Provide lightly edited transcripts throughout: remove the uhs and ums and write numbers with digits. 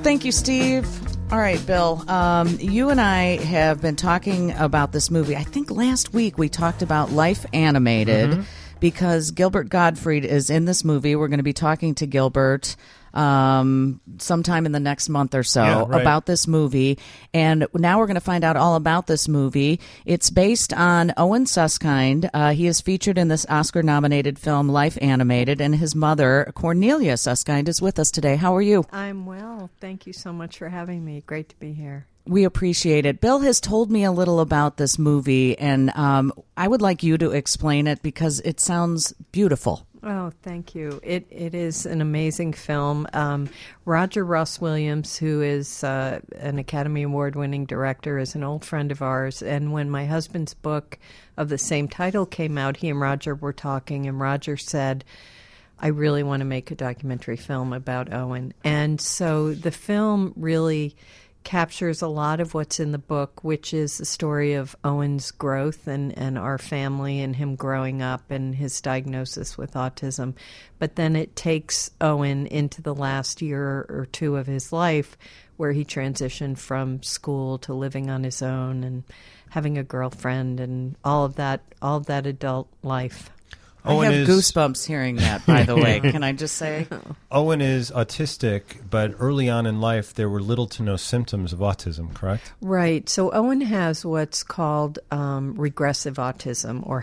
Thank you, Steve. All right, Bill, you and I have been talking about this movie. I think last week we talked about Life Animated because Gilbert Gottfried is in this movie. We're going to be talking to Gilbert sometime in the next month or so about this movie. And now we're going to find out all about this movie. It's based on Owen Suskind. He is featured in this Oscar-nominated film, Life Animated, and his mother, Cornelia Suskind, is with us today. How are you? I'm well. Thank you so much for having me. Great to be here. We appreciate it. Bill has told me a little about this movie, and I would like you to explain it because it sounds beautiful. Oh, thank you. It is an amazing film. Roger Ross Williams, who is an Academy Award-winning director, is an old friend of ours. And when my husband's book of the same title came out, he and Roger were talking, and Roger said, I really want to make a documentary film about Owen. And so the film really captures a lot of what's in the book, which is the story of Owen's growth and our family and him growing up and his diagnosis with autism. But then it takes Owen into the last year or two of his life where he transitioned from school to living on his own and having a girlfriend and all of that adult life. I have goosebumps hearing that, by the way. Can I just say? Owen is autistic, but early on in life, there were little to no symptoms of autism, correct? Right. So Owen has what's called regressive autism, or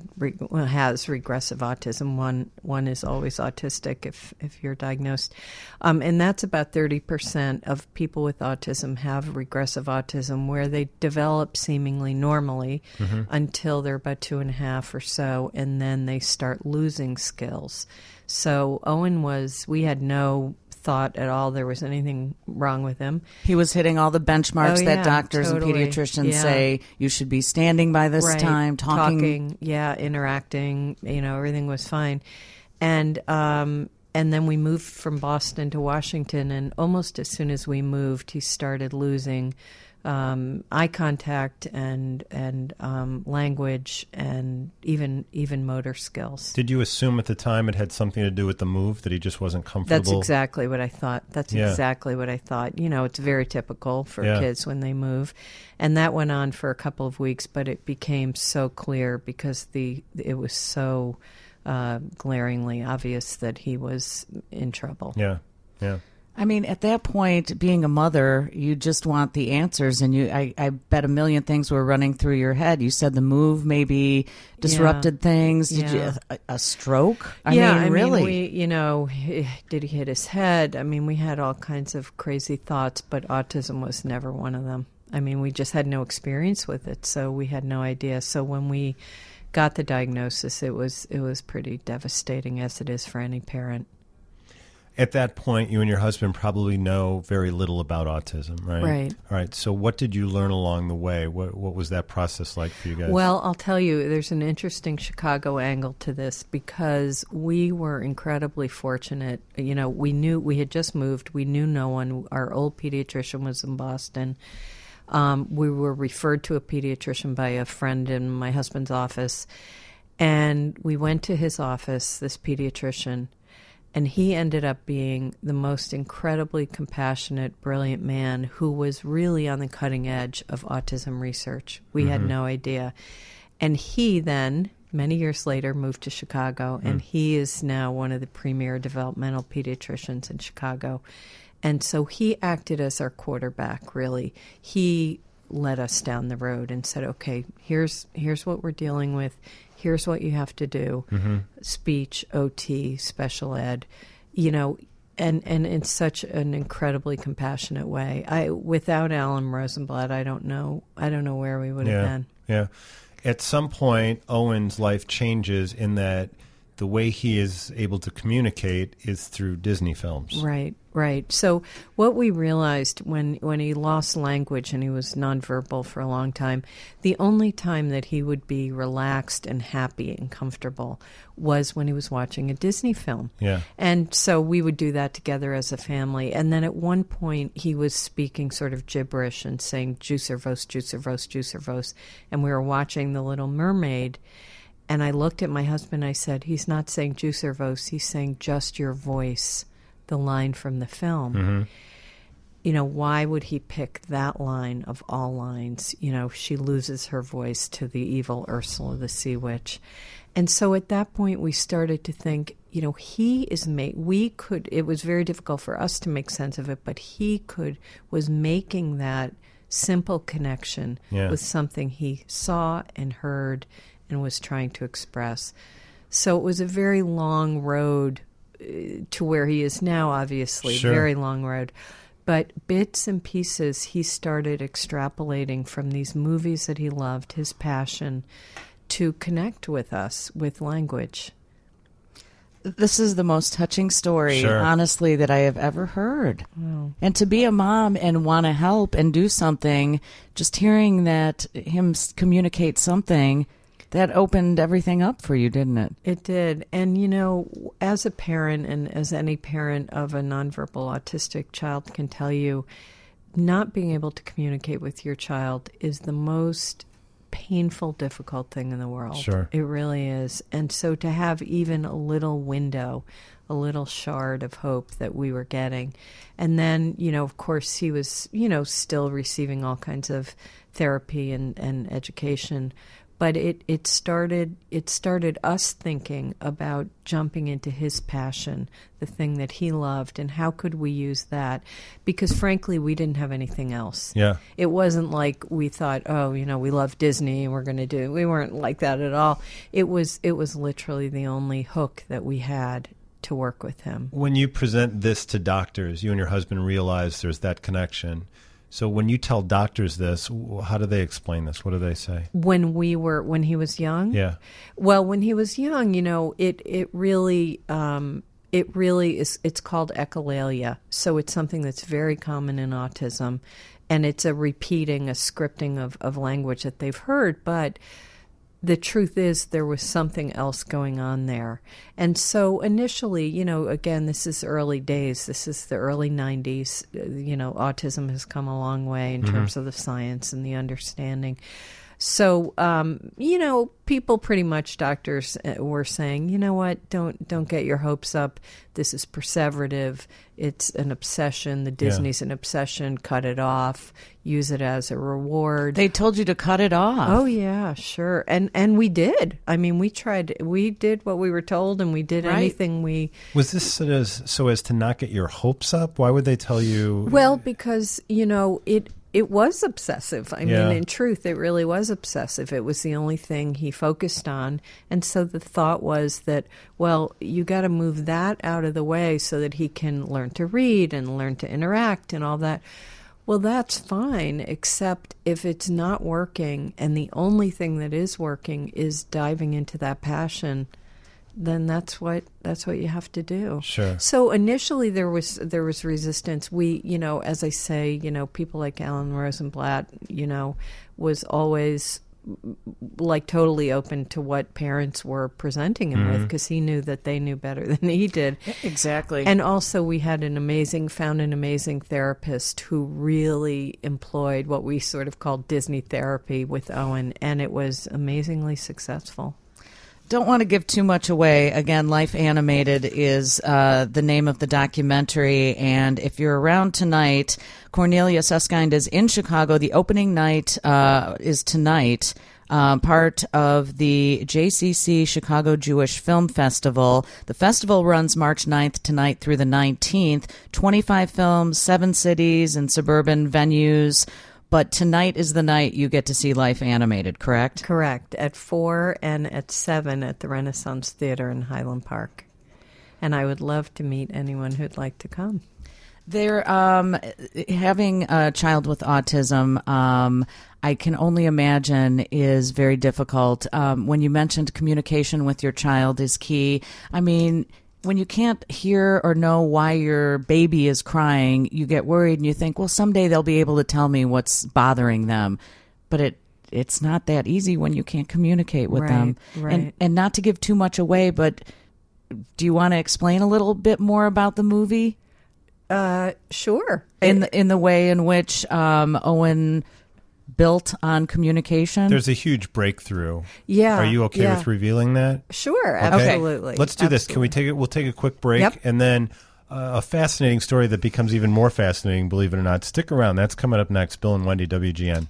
has regressive autism. One is always autistic if you're diagnosed. And that's about 30% of people with autism have regressive autism, where they develop seemingly normally until they're about 2.5 or so, and then they start losing skills. So Owen we had no thought at all there was anything wrong with him. He was hitting all the benchmarks that doctors and pediatricians say you should be standing by this time, talking, interacting, everything was fine. And then we moved from Boston to Washington, and almost as soon as we moved, he started losing eye contact and language and even motor skills. Did you assume at the time it had something to do with the move, that he just wasn't comfortable? That's exactly what I thought. Exactly what I thought. It's very typical for kids when they move. And that went on for a couple of weeks, but it became so clear because it was so glaringly obvious that he was in trouble. Yeah. I mean, at that point, being a mother, you just want the answers, and I bet a million things were running through your head. You said the move maybe disrupted things. Did you a stroke? I mean, really? Did he hit his head? I mean, we had all kinds of crazy thoughts, but autism was never one of them. I mean, we just had no experience with it, so we had no idea. So when we got the diagnosis, it was pretty devastating, as it is for any parent. At that point, you and your husband probably know very little about autism, right? Right. All right. So what did you learn along the way? What was that process like for you guys? Well, I'll tell you, there's an interesting Chicago angle to this because we were incredibly fortunate. We had just moved. We knew no one. Our old pediatrician was in Boston. We were referred to a pediatrician by a friend in my husband's office. And we went to his office, this pediatrician, and he ended up being the most incredibly compassionate, brilliant man who was really on the cutting edge of autism research. We had no idea. And he then, many years later, moved to Chicago, and he is now one of the premier developmental pediatricians in Chicago. And so he acted as our quarterback, really. He led us down the road and said, okay, here's what we're dealing with. Here's what you have to do, speech, OT, special ed, and in such an incredibly compassionate way. Without Alan Rosenblatt, I don't know where we would have been. Yeah. At some point, Owen's life changes in that the way he is able to communicate is through Disney films. Right. So what we realized when he lost language and he was nonverbal for a long time, the only time that he would be relaxed and happy and comfortable was when he was watching a Disney film. Yeah. And so we would do that together as a family. And then at one point he was speaking sort of gibberish and saying juicer vos, juicer vos, juicer vos. And we were watching The Little Mermaid. And I looked at my husband and I said, he's not saying juicer vos, he's saying just your voice, the line from the film. why would he pick that line of all lines? She loses her voice to the evil Ursula the Sea Witch. And so at that point we started to think, it was very difficult for us to make sense of it, but was making that simple connection with something he saw and heard and was trying to express. So it was a very long road to where he is now, obviously, very long road. But bits and pieces, he started extrapolating from these movies that he loved, his passion, to connect with us with language. This is the most touching story, honestly, that I have ever heard. Wow. And to be a mom and want to help and do something, just hearing that him communicate something, that opened everything up for you, didn't it? It did. And, as a parent and as any parent of a nonverbal autistic child can tell you, not being able to communicate with your child is the most painful, difficult thing in the world. Sure. It really is. And so to have even a little window, a little shard of hope that we were getting. And then, of course, he was, still receiving all kinds of therapy and education. But it started us thinking about jumping into his passion, the thing that he loved, and how could we use that? Because frankly, we didn't have anything else. Yeah. It wasn't like we thought, we love Disney and we're going to do. We weren't like that at all. It was literally the only hook that we had to work with him. When you present this to doctors, you and your husband realize there's that connection. So when you tell doctors this, how do they explain this? What do they say? When he was young? Yeah. Well, when he was young, it really is, it's called echolalia. So it's something that's very common in autism, and it's a scripting of language that they've heard, but the truth is there was something else going on there. And so initially, again, this is early days. This is the early 90s. Autism has come a long way in terms of the science and the understanding. So, people pretty much, doctors were saying, you know what, don't get your hopes up. This is perseverative. It's an obsession. The Disney's an obsession. Cut it off. Use it as a reward. They told you to cut it off. Oh, yeah, sure. And we did. I mean, we tried. We did what we were told, and we did anything we... Was this so as to not get your hopes up? Why would they tell you... Well, because, it was obsessive. I mean, in truth, it really was obsessive. It was the only thing he focused on. And so the thought was that, well, you got to move that out of the way so that he can learn to read and learn to interact and all that. Well, that's fine, except if it's not working and the only thing that is working is diving into that passion, then that's what you have to do. Sure. So initially there was resistance. We, as I say, people like Alan Rosenblatt, was always like totally open to what parents were presenting him with, because he knew that they knew better than he did. Exactly. And also we had found an amazing therapist who really employed what we sort of called Disney therapy with Owen, and it was amazingly successful. Don't want to give too much away. Again, Life Animated is the name of the documentary. And if you're around tonight, Cornelia Susskind is in Chicago. The opening night is tonight, part of the JCC Chicago Jewish Film Festival. The festival runs March 9th tonight through the 19th. 25 films, 7 cities and suburban venues. But tonight is the night you get to see Life Animated, correct? Correct. At 4 and at 7 at the Renaissance Theater in Highland Park. And I would love to meet anyone who'd like to come. They're having a child with autism, I can only imagine is very difficult. When you mentioned communication with your child is key, I mean, when you can't hear or know why your baby is crying, you get worried and you think, well, someday they'll be able to tell me what's bothering them. But it's not that easy when you can't communicate with them. Right. And not to give too much away, but do you want to explain a little bit more about the movie? Sure. In the way in which Owen built on communication? There's a huge breakthrough. Yeah. Are you okay with revealing that? Sure, Okay. absolutely. Let's do this. Can we take it? We'll take a quick break, and then a fascinating story that becomes even more fascinating, believe it or not. Stick around. That's coming up next. Bill and Wendy, WGN.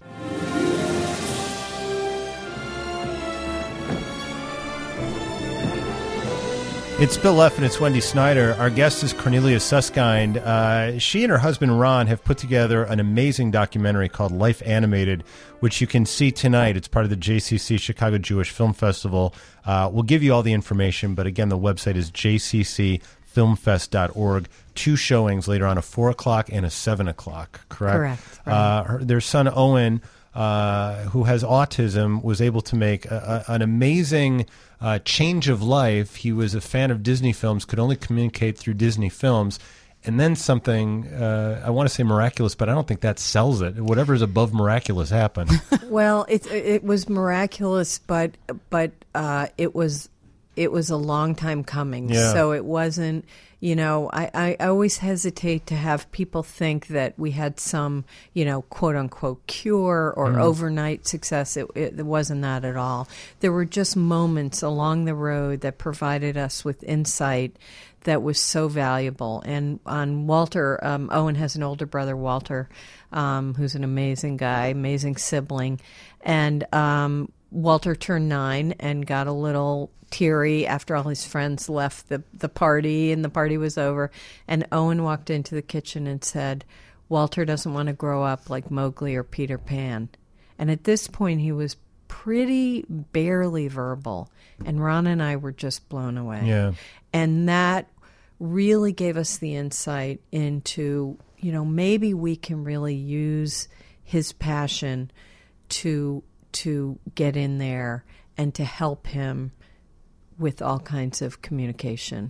It's Bill Leff and it's Wendy Snyder. Our guest is Cornelia Susskind. She and her husband Ron have put together an amazing documentary called Life Animated, which you can see tonight. It's part of the JCC Chicago Jewish Film Festival. We'll give you all the information, but again, the website is jccfilmfest.org. 2 showings later on, a 4 o'clock and a 7 o'clock, correct? Correct. Right. Their son Owen, who has autism, was able to make an amazing change of life. He was a fan of Disney films, could only communicate through Disney films, and then something, I want to say miraculous, but I don't think that sells it. Whatever is above miraculous happened. Well, it was miraculous, but it was a long time coming. Yeah. So it wasn't. I always hesitate to have people think that we had some, quote unquote cure or overnight success. It wasn't that at all. There were just moments along the road that provided us with insight that was so valuable. And on Walter, Owen has an older brother, Walter, who's an amazing guy, amazing sibling. And Walter turned 9 and got a little teary after all his friends left the party and the party was over. And Owen walked into the kitchen and said, Walter doesn't want to grow up like Mowgli or Peter Pan. And at this point, he was pretty barely verbal. And Ron and I were just blown away. Yeah. And that really gave us the insight into, maybe we can really use his passion to get in there and to help him with all kinds of communication.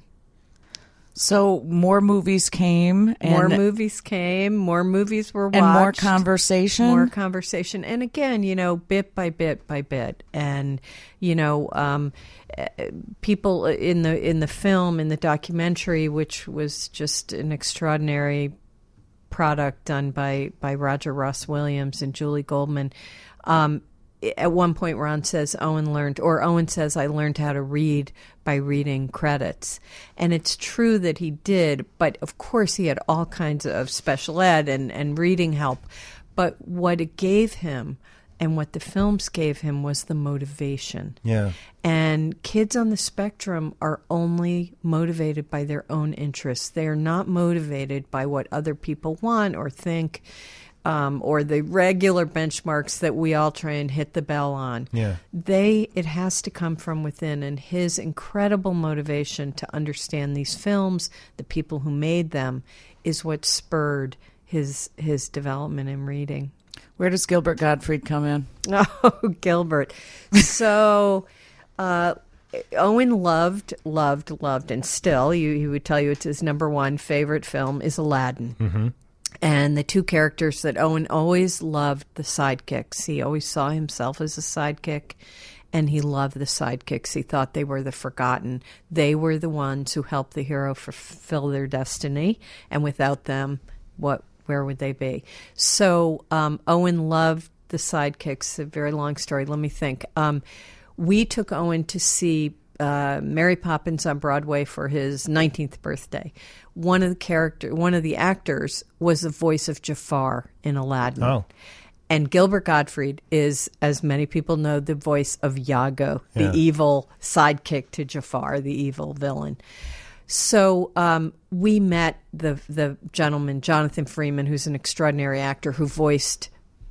So more movies came. More movies were watched. And more conversation. And again, bit by bit by bit. And, people in the film, in the documentary, which was just an extraordinary product done by Roger Ross Williams and Julie Goldman, at one point, Owen says, I learned how to read by reading credits. And it's true that he did, but of course he had all kinds of special ed and reading help. But what it gave him and what the films gave him was the motivation. Yeah. And kids on the spectrum are only motivated by their own interests. They are not motivated by what other people want or think. Or the regular benchmarks that we all try and hit the bell on. Yeah. It has to come from within, and his incredible motivation to understand these films, the people who made them, is what spurred his development in reading. Where does Gilbert Gottfried come in? Oh, Gilbert. So Owen loved, and still, he would tell you it's his number 1 favorite film is Aladdin. Mm-hmm. And the 2 characters that Owen always loved, the sidekicks. He always saw himself as a sidekick, and he loved the sidekicks. He thought they were the forgotten. They were the ones who helped the hero fulfill their destiny, and without them, where would they be? So Owen loved the sidekicks. A very long story. Let me think. We took Owen to see Mary Poppins on Broadway for his 19th birthday. One of the actors was the voice of Jafar in Aladdin. Oh. And Gilbert Gottfried is, as many people know, the voice of Iago, the evil sidekick to Jafar, the evil villain. So we met the gentleman, Jonathan Freeman, who's an extraordinary actor who voiced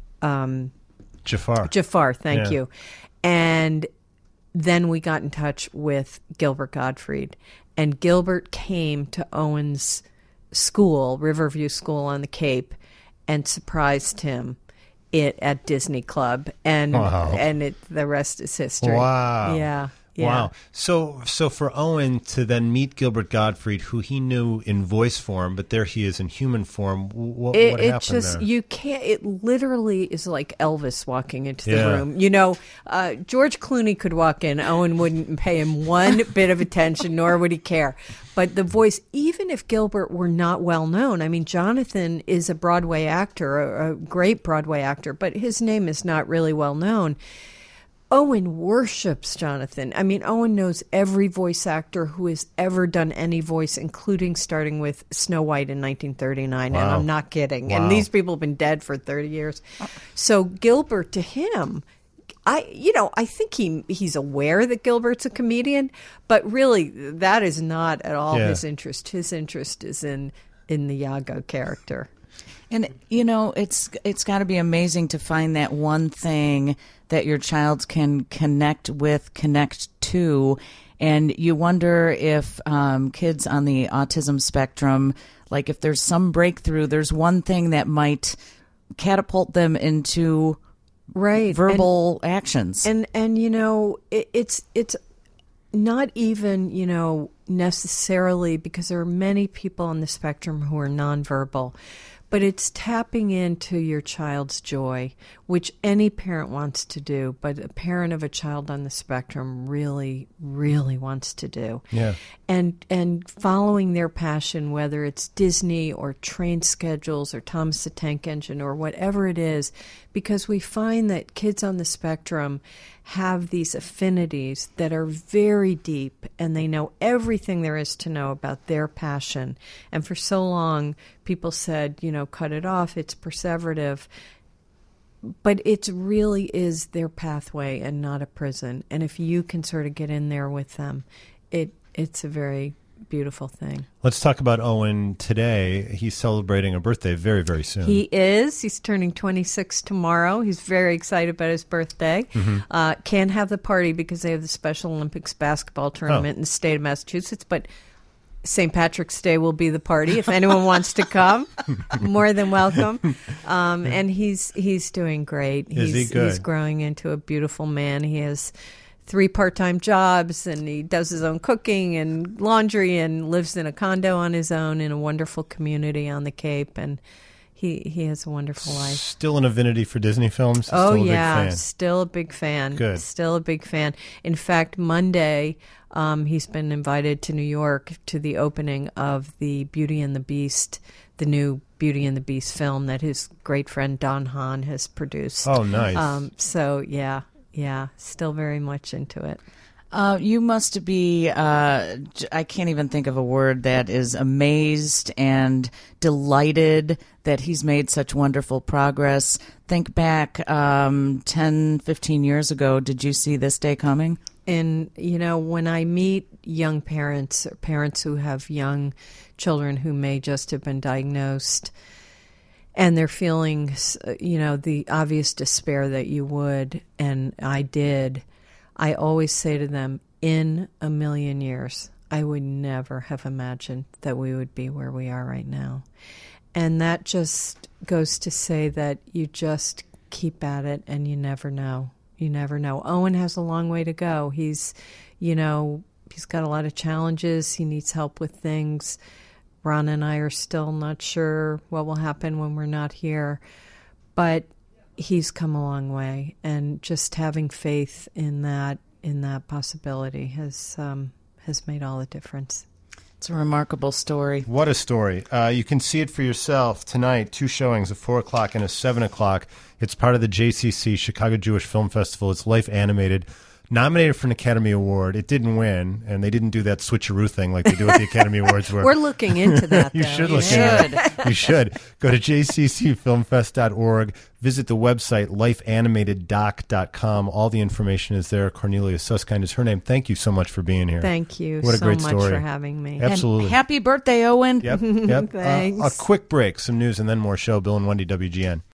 Jafar. Jafar, thank you. And then we got in touch with Gilbert Gottfried. And Gilbert came to Owen's school, Riverview School on the Cape, and surprised him at Disney Club. And the rest is history. Wow. Yeah. Wow. So for Owen to then meet Gilbert Gottfried, who he knew in voice form, but there he is in human form, what happened there? You can't, it literally is like Elvis walking into the room. George Clooney could walk in, Owen wouldn't pay him one bit of attention, nor would he care. But the voice, even if Gilbert were not well known, I mean, Jonathan is a Broadway actor, a great Broadway actor, but his name is not really well known. Owen worships Jonathan. I mean, Owen knows every voice actor who has ever done any voice, including starting with Snow White in 1939. Wow. And I'm not kidding. Wow. And these people have been dead for 30 years. So Gilbert, to him, I think he's aware that Gilbert's a comedian, but really that is not at all his interest. His interest is in the Iago character. And, it's got to be amazing to find that one thing that your child can connect to. And you wonder if kids on the autism spectrum, like if there's some breakthrough, there's one thing that might catapult them into verbal actions. And it's not even, necessarily, because there are many people on the spectrum who are nonverbal. But it's tapping into your child's joy, which any parent wants to do, but a parent of a child on the spectrum really, really wants to do. Yeah. And following their passion, whether it's Disney or train schedules or Thomas the Tank Engine or whatever it is, because we find that kids on the spectrum have these affinities that are very deep, and they know everything there is to know about their passion. And for so long, people said, cut it off, it's perseverative. But it really is their pathway and not a prison. And if you can sort of get in there with them, it's a very beautiful thing. Let's talk about Owen today. He's celebrating a birthday very, very soon. He is. He's turning 26 tomorrow. He's very excited about his birthday. Mm-hmm. Can't have the party because they have the Special Olympics basketball tournament in the state of Massachusetts, but St. Patrick's Day will be the party. If anyone wants to come, more than welcome. And he's doing great. Is he good? He's growing into a beautiful man. He has 3 part-time jobs, and he does his own cooking and laundry and lives in a condo on his own in a wonderful community on the Cape. And he has a wonderful life. Still an affinity for Disney films? Oh, still a yeah. big fan. Still a big fan. Good. Still a big fan. In fact, Monday, he's been invited to New York to the opening of the Beauty and the Beast, the new Beauty and the Beast film that his great friend Don Hahn has produced. Oh, nice. So, yeah, still very much into it. You must be, I can't even think of a word that is amazed and delighted that he's made such wonderful progress. Think back 10, 15 years ago. Did you see this day coming? And, when I meet young parents or parents who have young children who may just have been diagnosed, and they're feeling, the obvious despair that you would, and I did, I always say to them, in a million years, I would never have imagined that we would be where we are right now. And that just goes to say that you just keep at it and you never know. You never know. Owen has a long way to go. He's got a lot of challenges. He needs help with things. Ron and I are still not sure what will happen when we're not here. But he's come a long way, and just having faith in that possibility has made all the difference. It's a remarkable story. What a story. You can see it for yourself tonight, 2 showings, a 4 o'clock and a 7 o'clock. It's part of the JCC, Chicago Jewish Film Festival. It's Life Animated. Nominated for an Academy Award. It didn't win, and they didn't do that switcheroo thing like they do at the Academy Awards. Where we're looking into that, You though. should look into it. You should. Go to jccfilmfest.org. Visit the website, lifeanimateddoc.com. All the information is there. Cornelia Susskind is her name. Thank you so much for being here. Thank you What a so great much story. for having me. Absolutely. And happy birthday, Owen. Yep. Thanks. A quick break, some news, and then more show. Bill and Wendy, WGN.